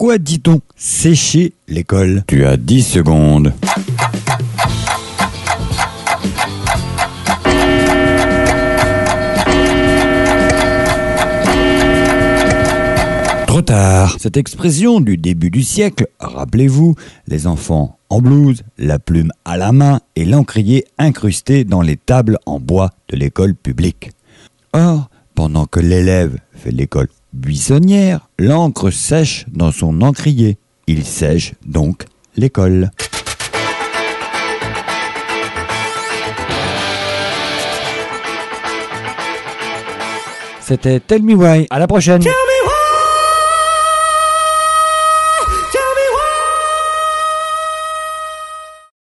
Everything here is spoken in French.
Pourquoi dit-on sécher l'école? Tu as 10 secondes. Trop tard. Cette expression du début du siècle, rappelez-vous, les enfants en blouse, la plume à la main et l'encrier incrusté dans les tables en bois de l'école publique. Or, pendant que l'élève fait l'école buissonnière, l'encre sèche dans son encrier. Il sèche donc l'école. C'était Tell Me Why. À la prochaine. Ciao.